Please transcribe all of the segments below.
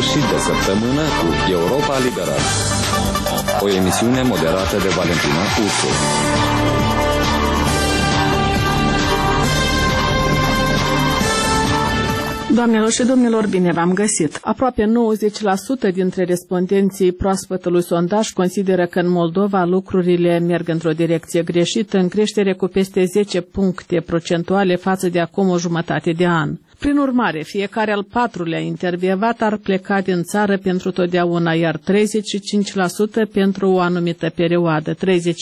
sfârșit de săptămână cu Europa Liberă. O emisiune moderată de Valentina Ursu. Doamnelor și domnilor, bine v-am găsit. Aproape 90% dintre respondenții proaspătului sondaj consideră că în Moldova lucrurile merg într-o direcție greșită, în creștere cu peste 10 puncte procentuale față de acum o jumătate de an. Prin urmare, fiecare al patrulea intervievat ar pleca din țară pentru totdeauna, iar 35% pentru o anumită perioadă, 37%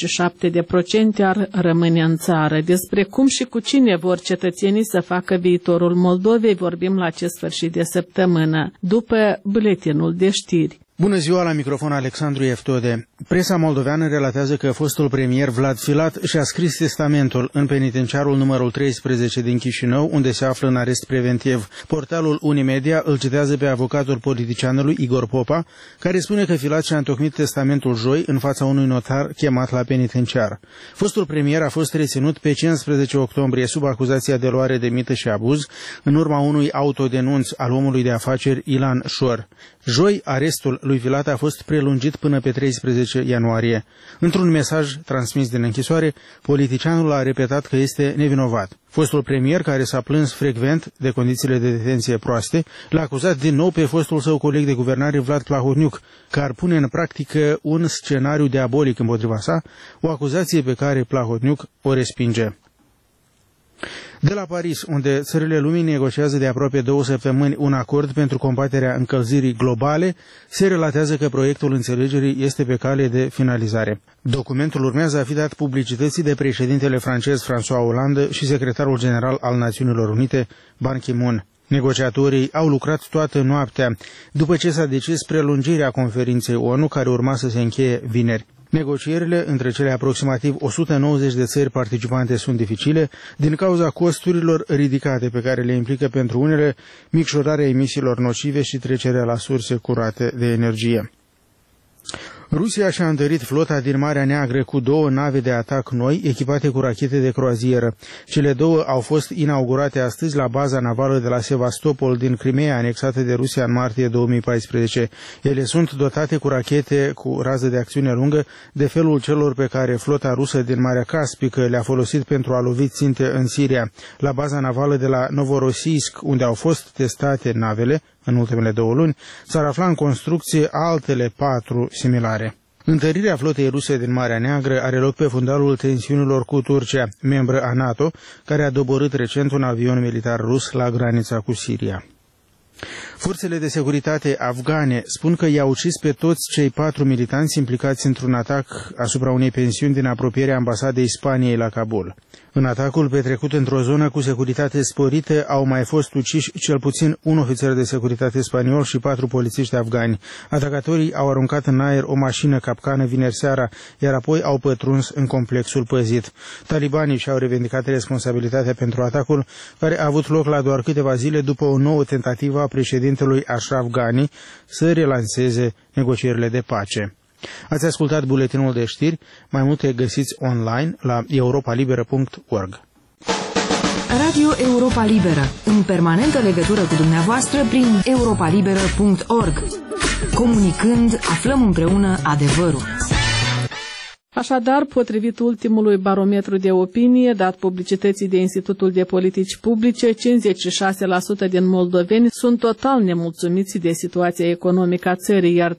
ar rămâne în țară. Despre cum și cu cine vor cetățenii să facă viitorul Moldovei vorbim la acest sfârșit de săptămână, după buletinul de știri. Bună ziua, la microfon Alexandru Eftode. Presa moldoveană relatează că fostul premier Vlad Filat și-a scris testamentul în penitenciarul numărul 13 din Chișinău, unde se află în arest preventiv. Portalul Unimedia îl citează pe avocatul politicianului Igor Popa, care spune că Filat și-a întocmit testamentul joi în fața unui notar chemat la penitenciar. Fostul premier a fost reținut pe 15 octombrie sub acuzația de luare de mită și abuz, în urma unui autodenunț al omului de afaceri Ilan Șor. Joi, arestul lui Filat a fost prelungit până pe 13 ianuarie. Într-un mesaj transmis din închisoare, politicianul a repetat că este nevinovat. Fostul premier, care s-a plâns frecvent de condițiile de detenție proaste, l-a acuzat din nou pe fostul său coleg de guvernare Vlad Plahotniuc, că ar pune în practică un scenariu diabolic împotriva sa, o acuzație pe care Plahotniuc o respinge. De la Paris, unde țările lumii negociază de aproape 2 săptămâni un acord pentru combaterea încălzirii globale, se relatează că proiectul înțelegerii este pe cale de finalizare. Documentul urmează a fi dat publicității de președintele francez François Hollande și secretarul general al Națiunilor Unite, Ban Ki-moon. Negociatorii au lucrat toată noaptea, după ce s-a decis prelungirea conferinței ONU, care urma să se încheie vineri. Negocierile între cele aproximativ 190 de țări participante sunt dificile din cauza costurilor ridicate pe care le implică pentru unele micșorarea emisiilor nocive și trecerea la surse curate de energie. Rusia și-a întărit flota din Marea Neagră cu 2 nave de atac noi, echipate cu rachete de croazieră. Cele 2 au fost inaugurate astăzi la baza navală de la Sevastopol din Crimea, anexată de Rusia în martie 2014. Ele sunt dotate cu rachete cu rază de acțiune lungă, de felul celor pe care flota rusă din Marea Caspică le-a folosit pentru a lovi ținte în Siria. La baza navală de la Novorossiysk, unde au fost testate navele în ultimele 2 luni, s-ar afla în construcție altele 4 similare. Întărirea flotei ruse din Marea Neagră are loc pe fundalul tensiunilor cu Turcia, membră a NATO, care a doborât recent un avion militar rus la granița cu Siria. Forțele de securitate afgane spun că i-au ucis pe toți cei 4 militanți implicați într-un atac asupra unei pensiuni din apropierea ambasadei Spaniei la Kabul. În atacul petrecut într-o zonă cu securitate sporită au mai fost uciși cel puțin un ofițer de securitate spaniol și 4 polițiști afgani. Atacatorii au aruncat în aer o mașină capcană vineri seara, iar apoi au pătruns în complexul păzit. Talibanii și-au revendicat responsabilitatea pentru atacul, care a avut loc la doar câteva zile după o nouă tentativă a președintelui Ashraf Ghani să relanseze negocierile de pace. Ați ascultat buletinul de știri, mai multe găsiți online la europalibera.org. Radio Europa Liberă, în permanentă legătură cu dumneavoastră prin europalibera.org. Comunicând, aflăm împreună adevărul. Așadar, potrivit ultimului barometru de opinie dat publicității de Institutul de Politici Publice, 56% din moldoveni sunt total nemulțumiți de situația economică a țării, iar 30%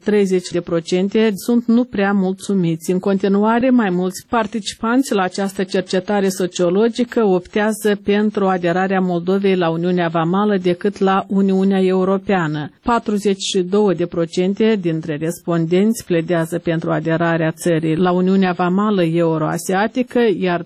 sunt nu prea mulțumiți. În continuare, mai mulți participanți la această cercetare sociologică optează pentru aderarea Moldovei la Uniunea Vamală decât la Uniunea Europeană. 42% dintre respondenți pledează pentru aderarea țării la Uniunea Vamală Euroasiatică, iar 39%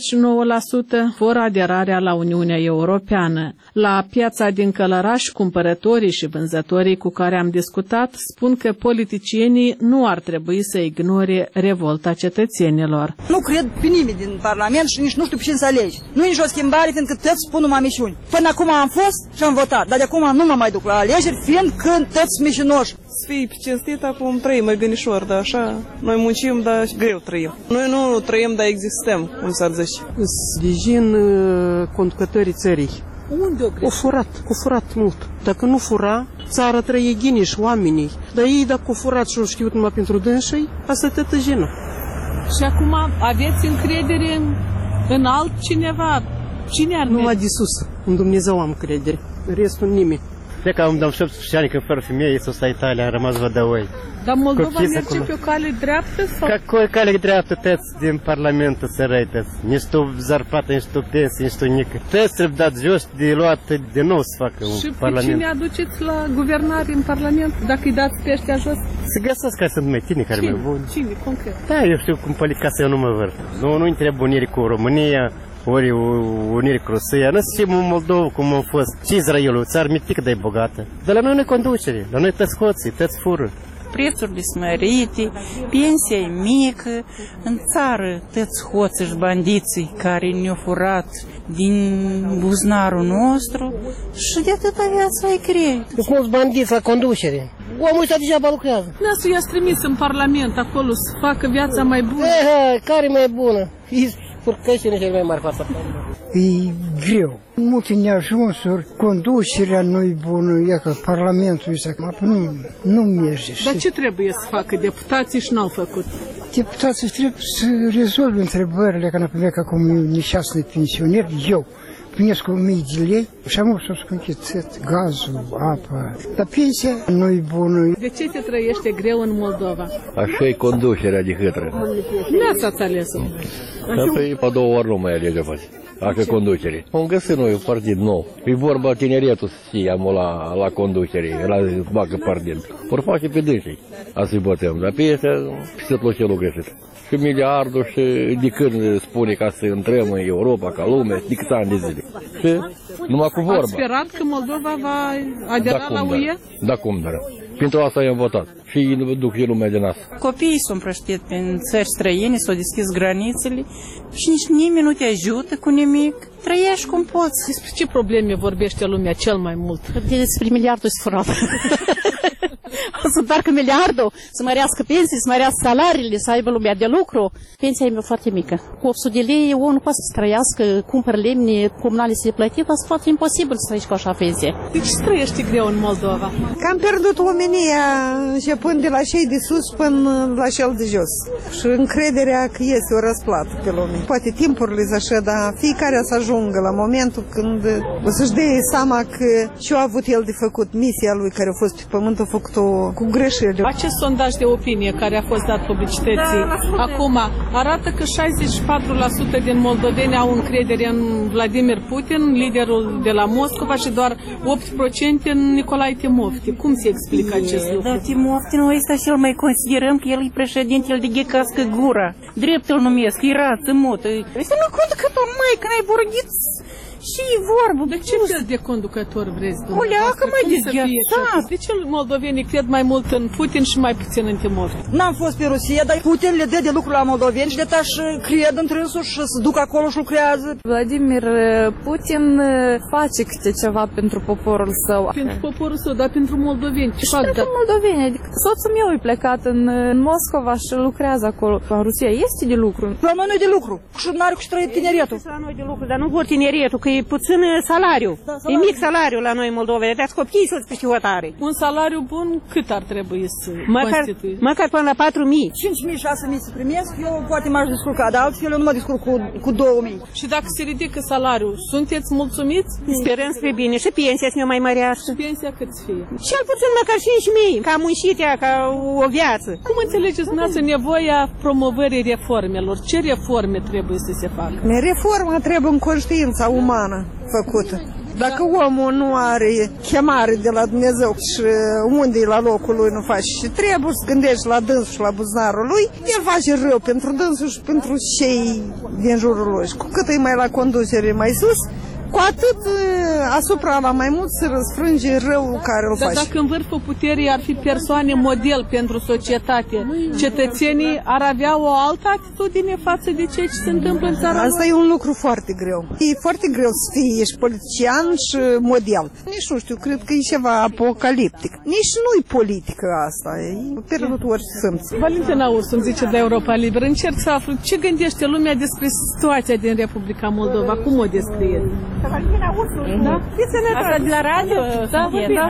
vor aderarea la Uniunea Europeană. La piața din Călăraș, cumpărătorii și vânzătorii cu care am discutat spun că politicienii nu ar trebui să ignore revolta cetățenilor. Nu cred pe nimeni din Parlament și nici nu știu pe cine să alegi. Nu e nicio schimbare, fiindcă toți spun numai mișuni. Până acum am fost și am votat, dar de acum nu mă mai duc la alegeri, fiindcă toți mișinoși. Să fii cinstit, acum trăim mai gânișor, dar așa, noi muncim, dar greu trăim. Noi nu trăim, dar existăm, cum s-ar zice. Sprijin conducătorii țării. Unde o greșit? O furat mult. Dacă nu fura, țara trăie ghiniș, oamenii. Dar ei, dacă o furat și o știut numai pentru dânsii, asta te tăjenă. Și acum aveți încredere în altcineva? Cine ar merge? Numai de sus. În Dumnezeu am credere. Restul nimeni. De că am dat 17 ani că fără femeie să stai Italia, am rămas vădăoi. Dar Moldova merge pe o cale dreaptă? Sau? Какой cale dreaptă tăți din Parlamentul să răități? Nici tu zarpată, nici tu pensie, nici tu nică. Tăți trebuie dat jos de luat de nou să facă un Parlament. Și cine aduceți la guvernare în Parlament? Dacă îi dați pe ăștia jos? Să găsesc care sunt mai tine, care mai buni. Cine, concret? Da, eu știu cum politica eu nu mă văd. Nu trebuie unire cu România, ori unire cu Rusia. Nu știm în Moldova cum a fost. Și Israelul, o țară mitică, dar e bogată. Dar la noi nu e conducere, la noi tăți hoții, tăți fură. Prețurile smărite, pensia e mică, în țară tăți hoți și bandiții care ne-au furat din buzunarul nostru și de atâta viața e greu. Sunt mulți bandiți la conducere. Omul ăsta degeaba lucrează. Lasă, i-ați trimis în Parlament acolo să facă viața mai bună. Care mai bună? Spurcășile cel mai mari față. E greu. Multe neajunsuri, conducerea nu-i bună, e că Parlamentul nu merge. Dar ce trebuie să facă deputații și n-au făcut? Deputații trebuie să rezolve întrebările, că n-a că acum nășească pensionier, eu primesc 1000 de lei și am să închițet gazul, apa. Dar pensia nu-i bună. De ce se trăiește greu în Moldova? Așa e conducerea de hâtră. Nu ați ales-o. Păi, pe 2 ori nu mai alege faci. Așa conducere. Am găsit noi un partid nou. E vorba tineretul să fie la conducere, la facă partid. Vor face pe dânsii. Asta-i bătăm. Dar pe ăștia se tlocelul greșit. Și miliardul și de când spune ca să intrăm în Europa, ca lume, de câți ani de zile. Și numai cu vorba. Ați sperat că Moldova va adera la UE? Da, cum, dar. Pentru asta i-am votat. Și duc și lumea din asta. Copiii s-au împrăștit prin țări străine, s-au deschis granițele și nici nimeni nu te ajută cu nimic. Trăiești cum poți. Despre ce probleme vorbește lumea cel mai mult? Despre miliardul și furat. Să întoarcă miliardul, să mărească pensii, să mărească salariile, să aibă lumea de lucru. Pensia e foarte mică. Cu 800 de lei, omul nu poate să trăiască, cumpără lemne, comunale să le plătit, asta e foarte imposibil să trăiești cu așa pensie. De ce trăiești greu în Moldova? Că am pierdut omenia, începând de la cei de sus până la cel de jos. Și încrederea că este o răsplată pe lume. Poate timpurile sunt așa, dar fiecare să ajungă la momentul când o să-și dea seama că ce-a avut el de făcut, misia lui care a fost pe pământ, a făcut-o cu greșeli. Acest sondaj de opinie care a fost dat publicității acum arată că 64% din moldoveni au încredere în Vladimir Putin, liderul de la Moscova, și doar 8% în Nicolae Timofti. Cum se explică acest lucru? Dar Timofti noi ăsta și el mai considerăm că el e președinte, el de ghecască gura. Drept îl numesc, e rață, motă. Ăsta nu conducător, mai, că n-ai vorbiți. Și vorbă. De ce fel de conducător vreți, dumneavoastră? O leacă mai dezgheațat. De ce moldovenii cred mai mult în Putin și mai puțin în Timofti? N-am fost pe Rusia, dar Putin le dă de lucru la moldoveni și de tași cred întrânsul și se duc acolo și lucrează. Vladimir Putin face câte ceva pentru poporul său. Pentru poporul său, dar pentru moldoveni. Și pentru moldoveni. Adică soțul meu e plecat în Moscova și lucrează acolo. La Rusia este de lucru. La noi nu e de lucru. Și n-are cu ce trăi tineretul. La noi de lucru, dar nu vor tineretul, că e puțin salariu. Da, salariu. E mic salariu la noi în Moldova. Dați copiii să-ți câștigătare. Un salariu bun cât ar trebui să constituie? Măcar până la 4.000. 5.000, 6.000 să primesc, eu poate m-aș descurca, dar altfel eu nu mă descurc cu 2.000. Și dacă se ridică salariul, sunteți mulțumiți? Sperăm spre bine. Și pensia să ne mai mărească. Și pensia cât să fie? Cel puțin măcar 5.000, ca muncit ea, ca o viață. Cum înțelegeți dumneavoastră nevoia promovării reformelor? Ce reforme trebuie să se facă? Reforma trebuie în conștiința umană făcută. Dacă omul nu are chemare de la Dumnezeu și unde e la locul lui nu face și trebuie să gândești la dânsul și la buzunarul lui, el face rău pentru dânsul și pentru cei din jurul lui. Și cu cât e mai la conducere mai sus, cu atât asupra la mai mult se răsfrânge răul care îl face. Dar dacă în vârful puterii ar fi persoane model pentru societate, cetățenii ar avea o altă atitudine față de ceea ce se întâmplă în țara Asta e un lucru foarte greu. E foarte greu să fii, ești politician și model. Nici nu știu, cred că e ceva apocaliptic. Nici nu-i politică asta, e pierdut orice simți. Valentina Ursu îmi zice de Europa Liberă, încerc să aflu ce gândește lumea despre situația din Republica Moldova, cum o descrieți? Valentina Ursu. Da? Asta de la radio? Da,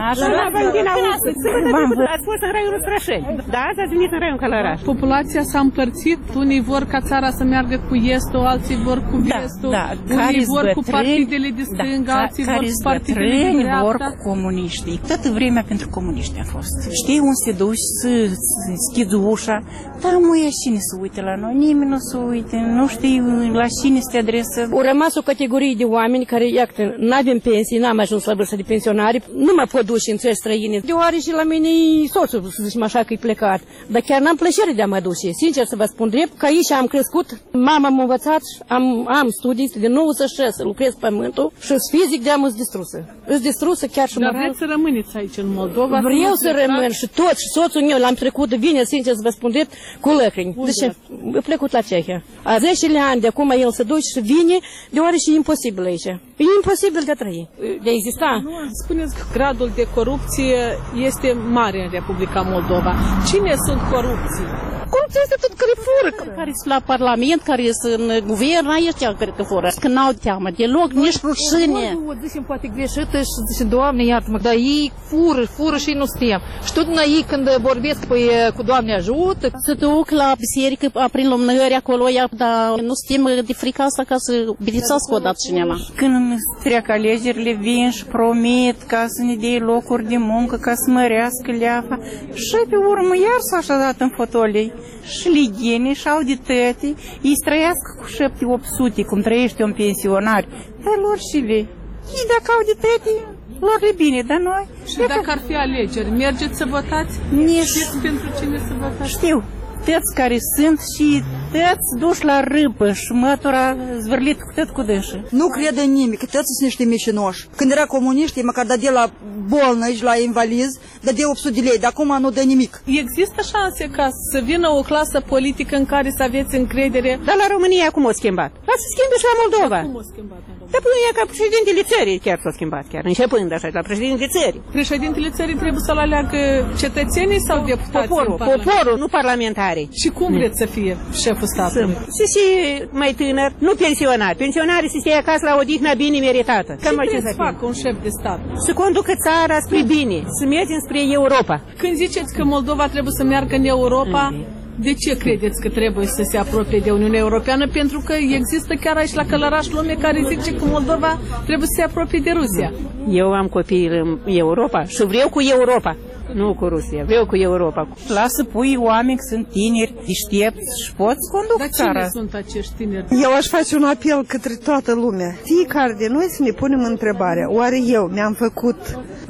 la Valentina Ursu. Ați fost în raiul Strășeni. Da, ați venit în raiul Călăraș. Populația s-a împărțit. Unii vor ca țara să meargă cu estul, alții vor cu vestul. Unii vor cu partidele de stânga, alții vor cu partidele de dreapta. Vor cu comuniștii. Toată vremea pentru comuniști a fost. Știi unde se duci să schizi ușa, dar muia cine să uite la noi? Nimeni nu se uite, nu știi la cine se adresă. Au rămas o categorie de oameni care, iată, n-avem pensii, n-am ajuns la vârsta de pensionari, nu mă pot duce în țări străine. Deoarece la mine soțul, să zicem așa, că e plecat. Dar chiar n-am plăcere de a mă duce. Sincer să vă spun drept, că aici am crescut, mama m-a învățat, am studii de 96, lucrez pământul și fizic de-am îți distrusă. Îți distrusă chiar și moral. Dar vreți să rămâneți aici în Moldova? Vreau să rămân și tot, și soțul meu l-am trecut, vine, sincer să vă spun drept, cu lăcrimi. Deci, a plecut la Cehia. A 10 ani de acum el se duce și vine, deoarece e imposibil aici. E imposibil de a trăi, de a exista. Spuneți că gradul de corupție este mare în Republica Moldova. Cine sunt corupții? Corupția este tot care fură, care sunt la Parlament, care sunt în guvern, ăștia care fură. Că n-au teamă deloc, nici rușine. O zicem poate greșită și zice, Doamne, iartă-mă, dar ei fură și nu suntem. Și tot ei când vorbesc cu Doamne ajută. Se duc la biserică, prin lumânări acolo, dar nu suntem de frică asta ca să beneficiască odată cineva. Când trec alegerile, vin și promit ca să ne dea locuri de muncă, ca să mărească leafa. Și pe urmă iar s-a așa dat în fotolii. Și lighine, și audității, ei trăiască cu 700-800, cum trăiește un pensionar. Dar lor și le. Ei dacă audității, lor le bine, dar noi... Și dacă ar fi alegeri, mergeți să votați? Știți pentru cine să votați? Știu. Tăți care sunt și tăți duși la râpă și mătura zvârlit tot cu dâșă. Nu crede nimic, tăți sunt niște mișinoși. Când era comuniști, măcar dădea la bolnăși, la invaliz, dădea 800 de lei, dar acum nu dă nimic. Există șanse ca să vină o clasă politică în care să aveți încredere? Dar la România cum o schimbat? Lasă să schimbe și la Moldova. Cum o schimbat? Dar până e ca președintele țării chiar s-a schimbat, chiar începând așa, la președintele țării. Președintele țării trebuie să-l aleagă cetățenii sau deputații? Poporul, nu parlamentari. Și cum vreți să fie șeful statului? Să fie mai tânăr, nu pensionar. Pensionarii să stea acasă la odihnă bine meritată. Ce trebuie să facă un șef de stat? Să conducă țara spre bine, să mergem spre Europa. Când ziceți că Moldova trebuie să meargă în Europa, de ce credeți că trebuie să se apropie de Uniunea Europeană? Pentru că există chiar aici la Călăraș lume care zice că Moldova trebuie să se apropie de Rusia. Eu am copii în Europa și vreau cu Europa. Nu cu Rusia, vreau cu Europa. Lasă pui oameni, sunt tineri, deștepți și poți conduc țara. Dar cine sunt acești tineri? Eu aș face un apel către toată lumea. Fiecare de noi să ne punem întrebarea. Oare eu mi-am făcut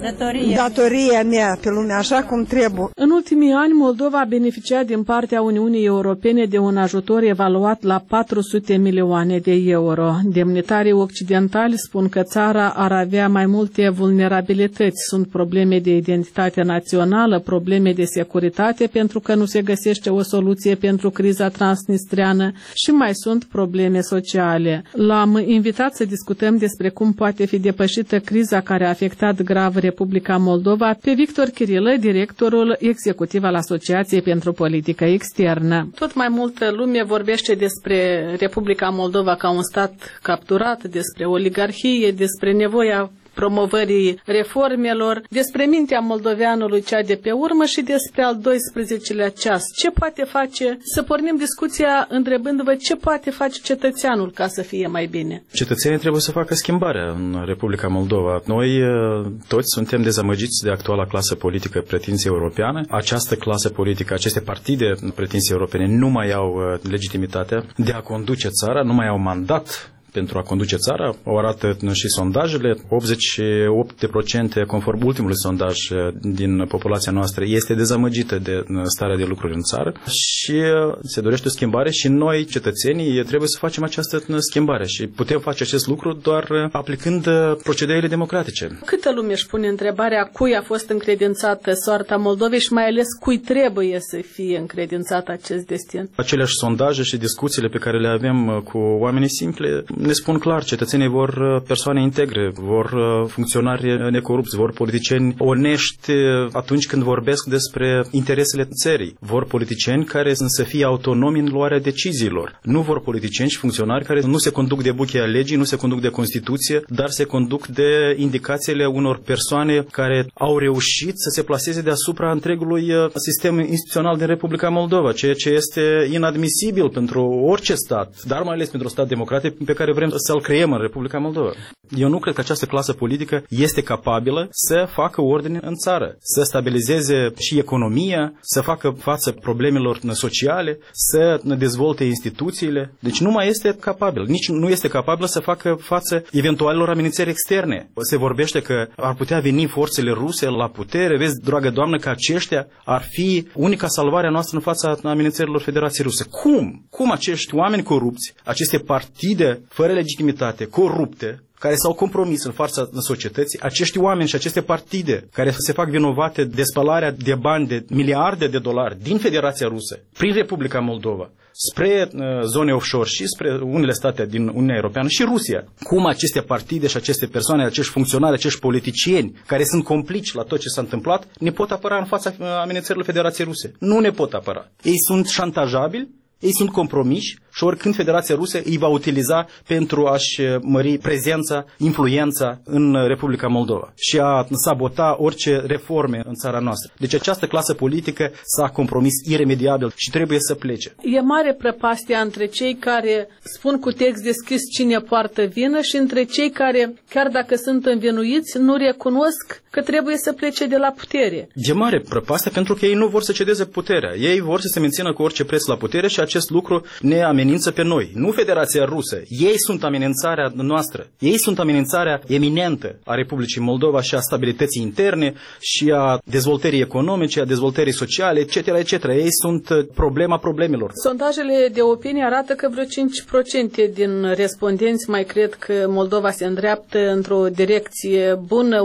datoria mea pe lume așa cum trebuie? În ultimii ani, Moldova a beneficiat din partea Uniunii Europene de un ajutor evaluat la 400 milioane de euro. Demnitarii occidentali spun că țara ar avea mai multe vulnerabilități. Sunt probleme de identitate națională, probleme de securitate pentru că nu se găsește o soluție pentru criza transnistreană și mai sunt probleme sociale. L-am invitat să discutăm despre cum poate fi depășită criza care a afectat grav Republica Moldova pe Victor Chirilă, directorul executiv al Asociației pentru Politică Externă. Tot mai multă lume vorbește despre Republica Moldova ca un stat capturat, despre oligarhie, despre nevoia promovării reformelor, despre mintea moldoveanului cea de pe urmă și despre al 12-lea ceas. Ce poate face? Să pornim discuția întrebându-vă ce poate face cetățeanul ca să fie mai bine. Cetățenii trebuie să facă schimbarea în Republica Moldova. Noi toți suntem dezamăgiți de actuala clasă politică pretinție europeană. Această clasă politică, aceste partide pretinție europene nu mai au legitimitatea de a conduce țara, nu mai au mandat pentru a conduce țara, o arată și sondajele. 88% conform ultimului sondaj din populația noastră este dezamăgită de starea de lucruri în țară și se dorește o schimbare și noi, cetățenii, trebuie să facem această schimbare și putem face acest lucru doar aplicând procedeile democratice. Câtă lume își pune întrebarea cui a fost încredințată soarta Moldovei și mai ales cui trebuie să fie încredințat acest destin? Aceleași sondaje și discuțiile pe care le avem cu oamenii simple ne spun clar, cetățenii vor persoane integre, vor funcționari necorupți, vor politicieni onești atunci când vorbesc despre interesele țării. Vor politicieni care să fie autonomi în luarea deciziilor. Nu vor politicieni și funcționari care nu se conduc de buchea legii, nu se conduc de Constituție, dar se conduc de indicațiile unor persoane care au reușit să se plaseze deasupra întregului sistem instituțional din Republica Moldova, ceea ce este inadmisibil pentru orice stat, dar mai ales pentru un stat democratic pe care vrem să-l creăm în Republica Moldova. Eu nu cred că această clasă politică este capabilă să facă ordine în țară, să stabilizeze și economia, să facă față problemelor sociale, să dezvolte instituțiile. Deci nu mai este capabil. Nici nu este capabil să facă față eventualelor amenințări externe. Se vorbește că ar putea veni forțele ruse la putere. Vezi, dragă doamnă, că aceștia ar fi unica salvare a noastră în fața amenințărilor Federației Ruse. Cum? Cum acești oameni corupți, aceste partide fără legitimitate, corupte, care s-au compromis în fața societății, acești oameni și aceste partide care se fac vinovate de spălarea de bani de miliarde de dolari din Federația Rusă, prin Republica Moldova, spre zone offshore și spre unele state din Uniunea Europeană și Rusia. Cum aceste partide și aceste persoane, acești funcționari, acești politicieni care sunt complici la tot ce s-a întâmplat, ne pot apăra în fața amenințărilor Federației Ruse? Nu ne pot apăra. Ei sunt șantajabili, ei sunt compromiși și oricând Federația Rusă îi va utiliza pentru a-și mări prezența, influența în Republica Moldova și a sabota orice reforme în țara noastră. Deci această clasă politică s-a compromis iremediabil și trebuie să plece. E mare prăpastia între cei care spun cu text deschis cine poartă vină și între cei care, chiar dacă sunt învinuiți, nu recunosc că trebuie să plece de la putere. E mare prăpastia pentru că ei nu vor să cedeze puterea. Ei vor să se mențină cu orice preț la putere și acest lucru ne amenință pe noi. Nu Federația Rusă. Ei sunt amenințarea noastră. Ei sunt amenințarea eminentă a Republicii Moldova și a stabilității interne și a dezvoltării economice, a dezvoltării sociale, etc., etc. Ei sunt problema problemelor. Sondajele de opinie arată că vreo 5% din respondenți mai cred că Moldova se îndreaptă într-o direcție bună,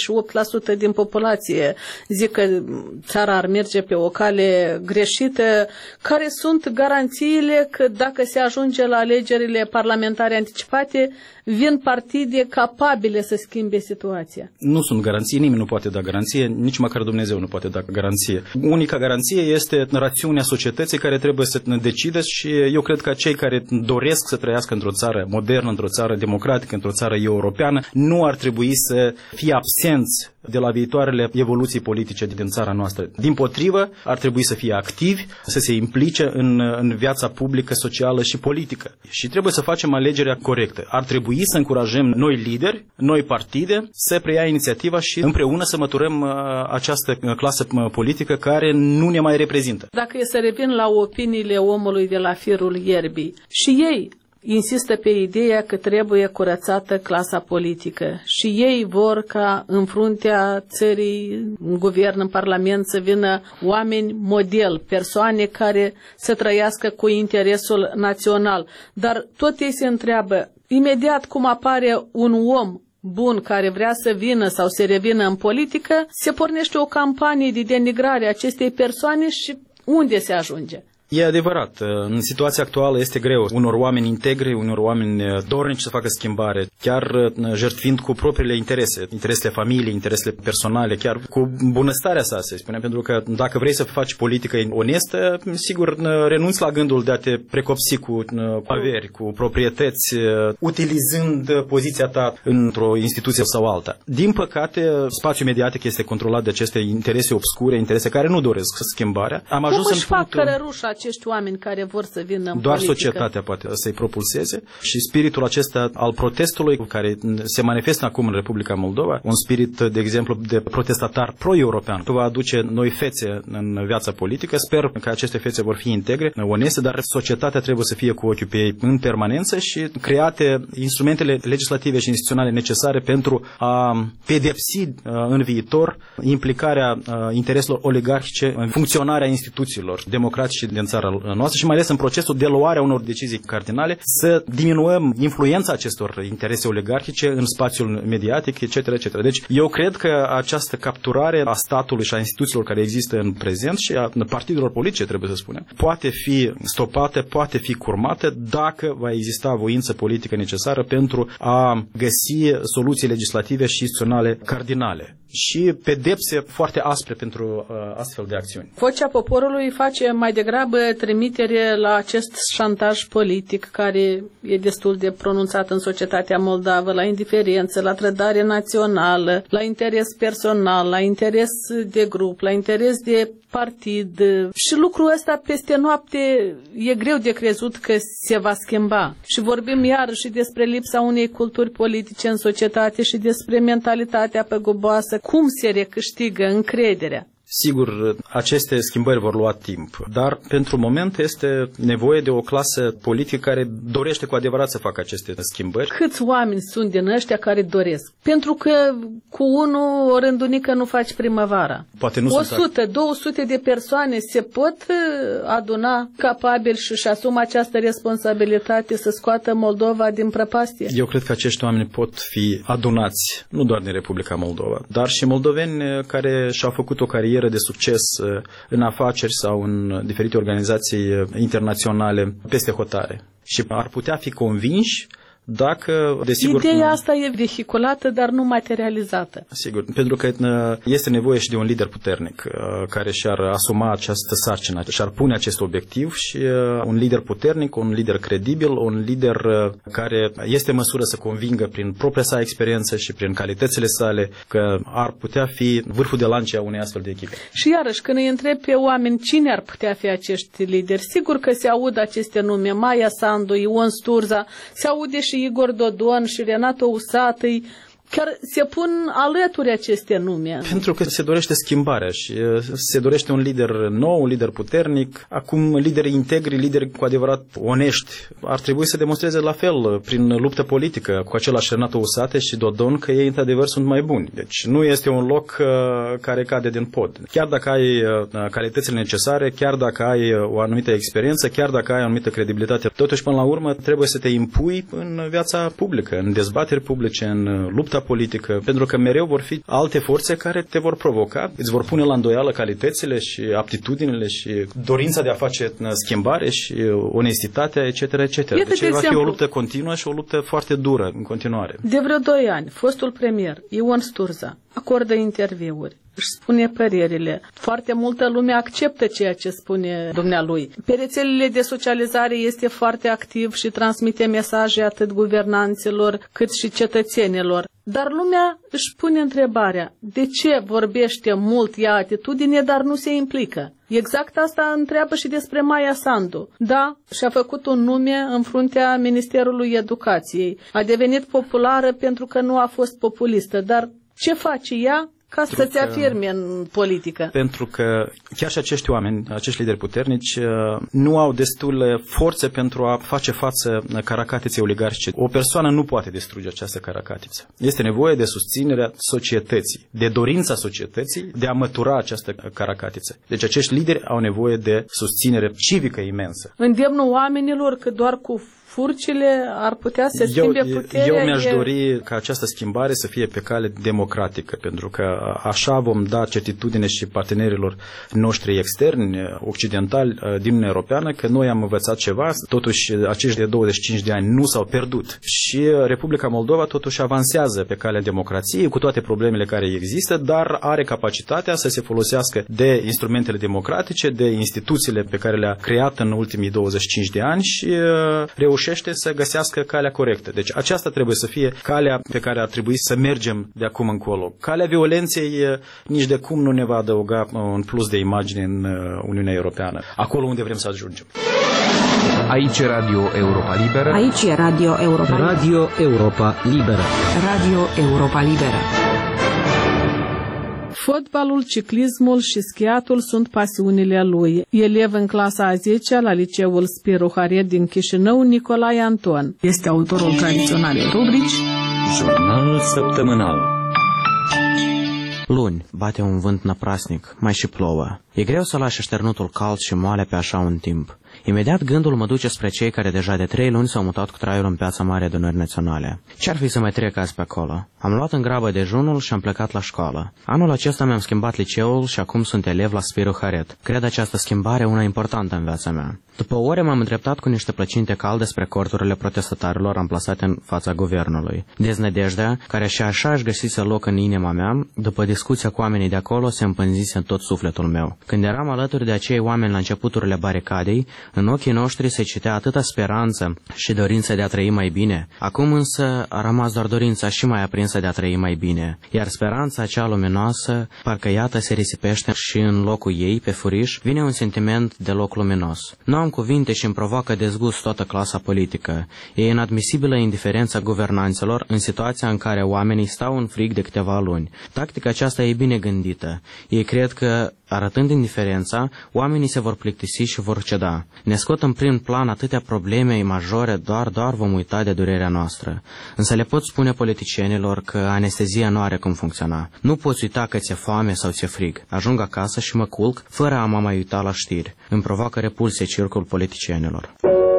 88% din populație zic că țara ar merge pe o cale greșită. Care sunt garanțiile că dacă se ajunge la alegerile parlamentare anticipate, vin partide capabile să schimbe situația? Nu sunt garanții, nimeni nu poate da garanție, nici măcar Dumnezeu nu poate da garanție. Unica garanție este rațiunea societății care trebuie să decide și eu cred că cei care doresc să trăiască într-o țară modernă, într-o țară democratică, într-o țară europeană, nu ar trebui să fie absenți de la viitoarele evoluții politice din țara noastră. Dimpotrivă, ar trebui să fie activi, să se implice în viața publică, socială și politică. Și trebuie să facem alegerea corectă. Ar trebui să încurajăm noi lideri, noi partide, să preia inițiativa și împreună să măturăm această clasă politică care nu ne mai reprezintă. Dacă e să revin la opiniile omului de la firul ierbii, și ei insistă pe ideea că trebuie curățată clasa politică și ei vor ca în fruntea țării, în guvern, în parlament să vină oameni model, persoane care să trăiască cu interesul național. Dar tot ei se întreabă, imediat cum apare un om bun care vrea să vină sau să revină în politică, se pornește o campanie de denigrare a acestei persoane și unde se ajunge? E adevărat, în situația actuală este greu unor oameni integri, unor oameni dornici să facă schimbare, chiar jertfind cu propriile interese, interesele familiei, interesele personale, chiar cu bunăstarea sa, să spunem, pentru că dacă vrei să faci politică onestă, sigur renunți la gândul de a te precopsi cu averi, cu proprietăți, utilizând poziția ta într-o instituție sau alta. Din păcate, spațiul mediatic este controlat de aceste interese obscure, interese care nu doresc schimbarea. Am ajuns cum își fac cărărușa acești oameni care vor să vină în doar politică? Societatea poate să-i propulseze și spiritul acesta al protestului care se manifestă acum în Republica Moldova, un spirit, de exemplu, de protestatar pro-european, va aduce noi fețe în viața politică. Sper că aceste fețe vor fi integre, oneste, dar societatea trebuie să fie cu ochiul pe ei în permanență și create instrumentele legislative și instituționale necesare pentru a pedepsi în viitor implicarea intereselor oligarhice în funcționarea instituțiilor democratice din țara noastră și mai ales în procesul de luare a unor decizii cardinale, să diminuăm influența acestor interese oligarhice în spațiul mediatic, etc., etc. Deci eu cred că această capturare a statului și a instituțiilor care există în prezent și a partidelor politice, trebuie să spunem, poate fi stopată, poate fi curmată dacă va exista voință politică necesară pentru a găsi soluții legislative și instituționale cardinale și pedepse foarte aspre pentru astfel de acțiuni. Vocea poporului face mai degrabă trimitere la acest șantaj politic care e destul de pronunțat în societatea moldavă, la indiferență, la trădare națională, la interes personal, la interes de grup, la interes de partid. Și lucrul ăsta peste noapte e greu de crezut că se va schimba. Și vorbim iarăși despre lipsa unei culturi politice în societate și despre mentalitatea păguboasă. Cum se recâștigă încrederea? Sigur, aceste schimbări vor lua timp, dar pentru moment este nevoie de o clasă politică care dorește cu adevărat să facă aceste schimbări. Câți oameni sunt din ăștia care doresc? Pentru că cu unul o rândunică nu faci primăvara. Poate nu 100, 200 de persoane se pot aduna capabili și asumă această responsabilitate să scoată Moldova din prăpastie? Eu cred că acești oameni pot fi adunați, nu doar din Republica Moldova, dar și moldoveni care și-au făcut o carieră de succes în afaceri sau în diferite organizații internaționale peste hotare și ar putea fi convinși dacă, desigur... Ideea asta e vehiculată, dar nu materializată. Sigur, pentru că este nevoie și de un lider puternic care și-ar asuma această sarcină, și-ar pune acest obiectiv și un lider puternic, un lider credibil, un lider care este în măsură să convingă prin propria sa experiență și prin calitățile sale că ar putea fi vârful de lance a unei astfel de echipe. Și iarăși, când îi întreb pe oameni cine ar putea fi acești lideri, sigur că se aud aceste nume, Maia Sandu, Ion Sturza, se aude și Igor Dodon și Renato Usatăi, chiar se pun alături aceste nume. Pentru că se dorește schimbarea și se dorește un lider nou, un lider puternic. Acum lideri integri, lideri cu adevărat onești ar trebui să demonstreze la fel prin luptă politică cu același Renato Usate și Dodon că ei într-adevăr sunt mai buni. Deci nu este un loc care cade din pod. Chiar dacă ai calitățile necesare, chiar dacă ai o anumită experiență, chiar dacă ai o anumită credibilitate, totuși până la urmă trebuie să te impui în viața publică, în dezbateri publice, în lupta politică, pentru că mereu vor fi alte forțe care te vor provoca, îți vor pune la îndoială calitățile și aptitudinile și dorința de a face schimbare și onestitatea, etc., etc. Deci va fi o luptă continuă și o luptă foarte dură în continuare. De vreo 2 ani, fostul premier Ion Sturza acordă interviuri, își spune părerile. Foarte multă lume acceptă ceea ce spune dumnealui. Pe rețelele de socializare este foarte activ și transmite mesaje atât guvernanților cât și cetățenilor. Dar lumea își pune întrebarea, de ce vorbește mult, ia atitudine, dar nu se implică? Exact asta întreabă și despre Maia Sandu. Da, și-a făcut un nume în fruntea Ministerului Educației. A devenit populară pentru că nu a fost populistă, dar ce face ea ca să se afirme în politică? Pentru că chiar și acești oameni, acești lideri puternici, nu au destule forțe pentru a face față caracatiței oligarhice. O persoană nu poate distruge această caracatiță. Este nevoie de susținerea societății, de dorința societății de a mătura această caracatiță. Deci acești lideri au nevoie de susținere civică imensă. Îndemnul oamenilor că doar cu furcile ar putea să schimbe puterea. Eu mi-aș dori ca această schimbare să fie pe cale democratică, pentru că așa vom da certitudine și partenerilor noștri externi, occidentali, din Uniunea Europeană, că noi am învățat ceva, totuși acești de 25 de ani nu s-au pierdut. Și Republica Moldova totuși avansează pe calea democrației, cu toate problemele care există, dar are capacitatea să se folosească de instrumentele democratice, de instituțiile pe care le-a creat în ultimii 25 de ani și reușește să găsească calea corectă. Deci aceasta trebuie să fie calea pe care ar trebui să mergem de acum încolo. Calea violenței nici de cum nu ne va adăuga un plus de imagine în Uniunea Europeană, acolo unde vrem să ajungem. Aici e Radio Europa Liberă. Aici e Radio Europa Liberă. Radio Europa Liberă. Radio Europa Liberă. Fotbalul, ciclismul și schiatul sunt pasiunile lui. Elev în clasa a 10-a la liceul Spiru Haret din Chișinău, Nicolae Anton este autorul tradiționalei rubrici Jurnalul săptămânal. Luni, bate un vânt năprasnic, mai și plouă. E greu să lași așternutul cald și moale pe așa un timp. Imediat gândul mă duce spre cei care deja de 3 luni s-au mutat cu traiul în Piața Mare Adunării Naționale. Ce-ar fi să mai trec azi pe acolo? Am luat în grabă dejunul și am plecat la școală. Anul acesta mi-am schimbat liceul și acum sunt elev la Spiru Haret. Cred această schimbare una importantă în viața mea. După ore m-am îndreptat cu niște plăcinte calde spre corturile protestatarilor amplasate în fața guvernului. Deznădejdea, care și așa își găsise loc în inima mea, după discuția cu oamenii de acolo, se împânzise în tot sufletul meu. Când eram alături de acei oameni la începuturile baricadei, în ochii noștri se citea atâta speranță și dorință de a trăi mai bine. Acum însă a rămas doar dorința și mai aprinsă de a trăi mai bine, iar speranța cea luminoasă, parcă iată se risipește și în locul ei, pe furiș, vine un sentiment deloc luminos. Nu am cuvinte și îmi provoacă dezgust toată clasa politică. E inadmisibilă indiferența guvernanților în situația în care oamenii stau în frig de câteva luni. Tactica aceasta e bine gândită. Ei cred că, arătând indiferența, oamenii se vor plictisi și vor ceda. Ne scot în prim plan atâtea probleme majore, doar vom uita de durerea noastră. Însă le pot spune politicienilor că anestezia nu are cum funcționa. Nu poți uita că ți-e foame sau ți-e frig. Ajung acasă și mă culc fără a mă mai uita la știri. Îmi provoacă repulsie circul politicienilor.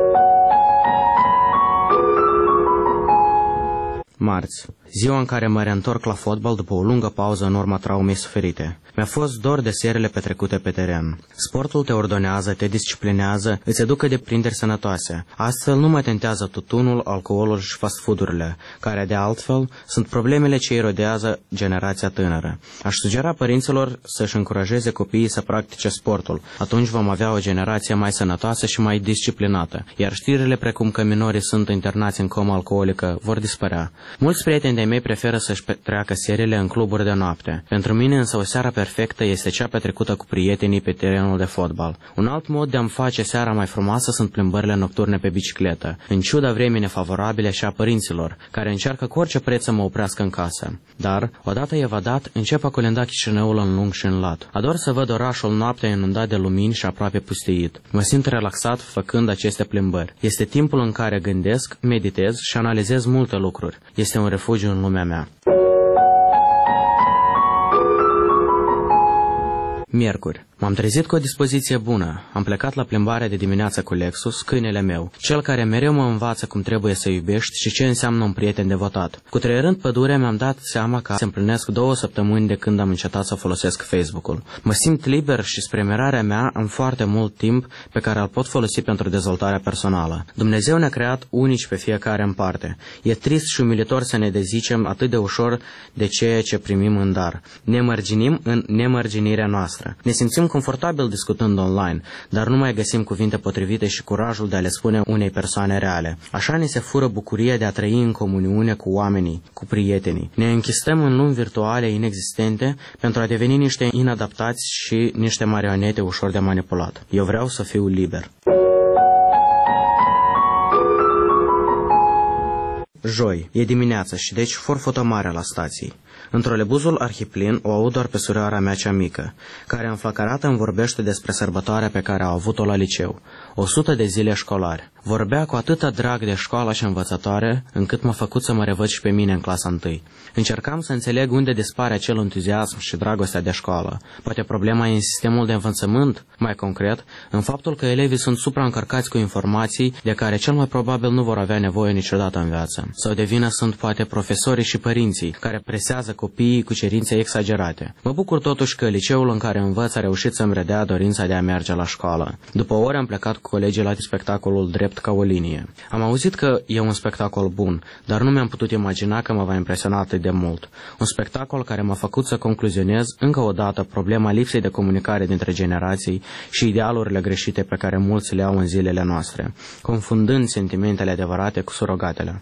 Marți, ziua în care mă reîntorc la fotbal după o lungă pauză în urma traumei suferite. Mi-a fost dor de serele petrecute pe teren. Sportul te ordonează, te disciplinează, îți educă de prinderi sănătoase. Astfel nu mă tentează tutunul, alcoolul și fast food-urile, care de altfel sunt problemele ce erodează generația tânără. Aș sugera părinților să-și încurajeze copiii să practice sportul. Atunci vom avea o generație mai sănătoasă și mai disciplinată, iar știrile precum că minorii sunt internați în comă alcoolică vor dispărea. Mulți prieteni de mei preferă să-și petreacă serile în cluburi de noapte. Pentru mine însă o seară perfectă este cea petrecută cu prietenii pe terenul de fotbal. Un alt mod de a-mi face seara mai frumoasă sunt plimbările nocturne pe bicicletă, în ciuda vremii nefavorabile și a părinților, care încearcă cu orice preț să mă oprească în casă. Dar, odată evadat, încep a colinda Chișinăul în lung și în lat. Ador să văd orașul noaptea inundat de lumini și aproape pustiit. Mă simt relaxat făcând aceste plimbări. Este timpul în care gândesc, meditez și analizez multe lucruri. Este un refugiu în lumea mea. Miercuri. M-am trezit cu o dispoziție bună. Am plecat la plimbare de dimineață cu Lexus, câinele meu, cel care mereu mă învață cum trebuie să iubești și ce înseamnă un prieten devotat. Cutreierând pădurea, mi-am dat seama că se împlinesc 2 săptămâni de când am încetat să folosesc Facebook-ul. Mă simt liber și spre mirarea mea am foarte mult timp pe care îl pot folosi pentru dezvoltarea personală. Dumnezeu ne-a creat unici pe fiecare în parte. E trist și umilitor să ne dezicem atât de ușor de ceea ce primim în dar. Ne mărginim în nemărginirea noastră. Ne simțim confortabil discutând online, dar nu mai găsim cuvinte potrivite și curajul de a le spune unei persoane reale. Așa ne se fură bucuria de a trăi în comuniune cu oamenii, cu prietenii. Ne închistăm în lumi virtuale inexistente pentru a deveni niște inadaptați și niște marionete ușor de manipulat. Eu vreau să fiu liber. Joi, e dimineață și deci for fotomarea la stații. Întrolebuzul arhiplin o aud doar pe surioara mea cea mică, care înflăcărată îmi vorbește despre sărbătoarea pe care a avut-o la liceu. 100 de zile școlare. Vorbea cu atâta drag de școala și învățătoare, încât m-a făcut să mă revăd și pe mine în clasa 1. Încercam să înțeleg unde dispare acel entuziasm și dragostea de școală. Poate problema e în sistemul de învățământ, mai concret, în faptul că elevii sunt supraîncărcați cu informații de care cel mai probabil nu vor avea nevoie niciodată în viață. Sau de vină sunt poate profesorii și părinții, care presează copiii cu cerințe exagerate. Mă bucur totuși că liceul în care învăț a reușit să-mi redea dorința de a merge la școală. După ore am plecat cu colegii la spectacolul Drept ca o linie. Am auzit că e un spectacol bun, dar nu mi-am putut imagina că mă va impresiona atât de mult. Un spectacol care m-a făcut să concluzionez încă o dată problema lipsei de comunicare dintre generații și idealurile greșite pe care mulți le au în zilele noastre, confundând sentimentele adevărate cu surogatele.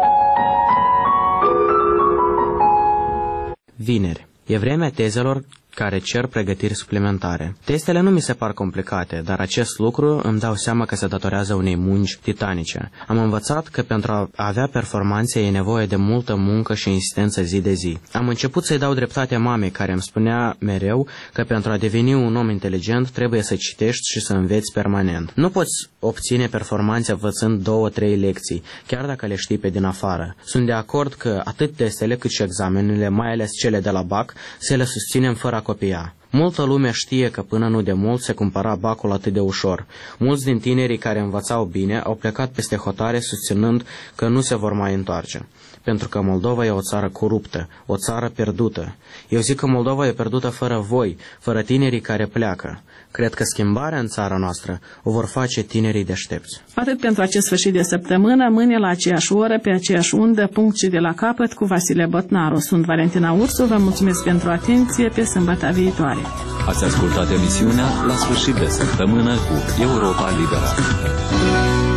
Vineri. E vremea tezelor care cer pregătiri suplimentare. Testele nu mi se par complicate, dar acest lucru îmi dau seama că se datorează unei munci titanice. Am învățat că pentru a avea performanțe e nevoie de multă muncă și insistență zi de zi. Am început să-i dau dreptate mamei, care îmi spunea mereu că pentru a deveni un om inteligent trebuie să citești și să înveți permanent. Nu poți obține performanțe învățând 2-3 lecții, chiar dacă le știi pe din afară. Sunt de acord că atât testele cât și examenele, mai ales cele de la BAC, să le susținem fără a copia. Multă lume știe că până nu de mult se cumpăra bacul atât de ușor. Mulți din tinerii care învățau bine au plecat peste hotare susținând că nu se vor mai întoarce. Pentru că Moldova e o țară coruptă, o țară pierdută. Eu zic că Moldova e pierdută fără voi, fără tinerii care pleacă. Cred că schimbarea în țara noastră o vor face tinerii deștepți. Atât pentru acest sfârșit de săptămână, mâine la aceeași oră, pe aceeași undă, punct și de la capăt, cu Vasile Botnaru. Sunt Valentina Ursu, vă mulțumesc pentru atenție, pe sâmbătă viitoare. Ați ascultat emisiunea La sfârșit de săptămână cu Europa Liberă.